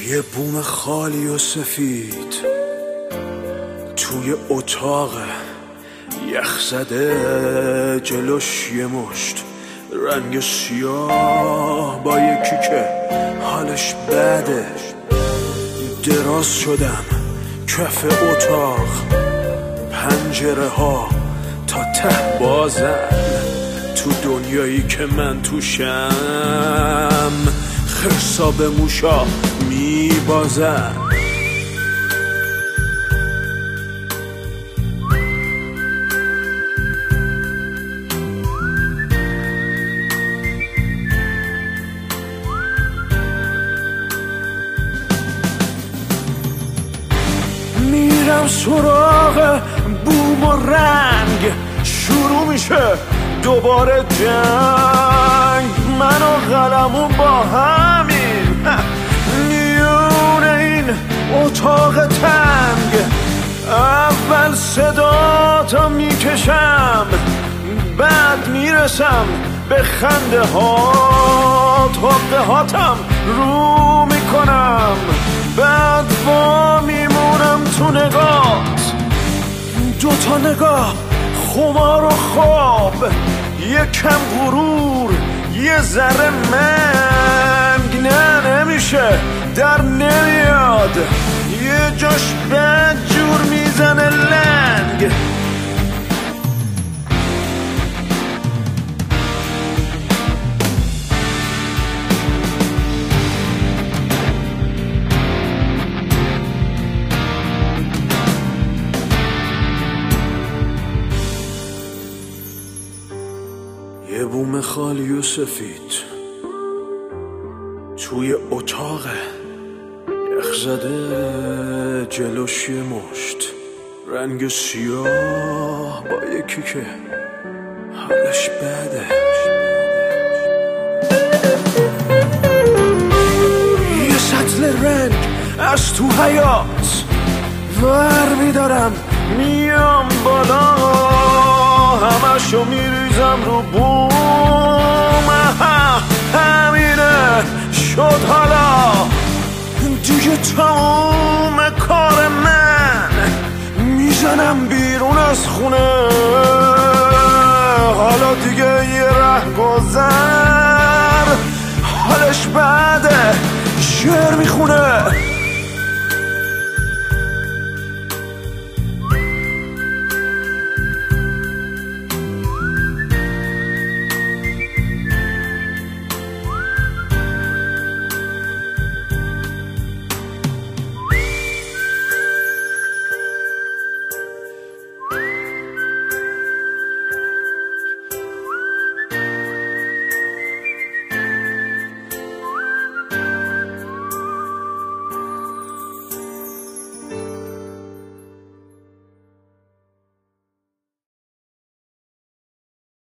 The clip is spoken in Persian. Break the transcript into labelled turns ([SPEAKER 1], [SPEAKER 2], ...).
[SPEAKER 1] یه بوم خالی و سفید توی اتاق یخ زده، جلوش یه مشت رنگ سیاه با یکی که حالش بده. دراز شدم کف اتاق، پنجره ها تا ته بازن، تو دنیایی که من توشم خرسا به موشا میبازن. میرم سراغ بوم و رنگ، شروع میشه دوباره جنگ. من و قلمون با همین میون این اتاق تنگ. اول صدا تا میکشم، بعد میرسم به خنده ها، تا هاتم رو میکنم، بعد با میمونم تو نگات. دوتا نگاه، خمار و خواب، یه کم غرور، یه ذره منگ. نه نمیشه، در نمیاد، یه جاش بد جور میزنه لنگ. یه بوم خالی و سفید توی اتاق یخ زده، جلوش یه مشت رنگ سیاه با یکی که حالش بده. یه سطل رنگ از تو حیات ور میدارم، میام بالا، همشو میریزم رو بوم. همینه شد حالا دیگه تموم کار من. میزنم بیرون از خونه، حالا دیگه یه ره گذر، حالش بده، شعر میخونه.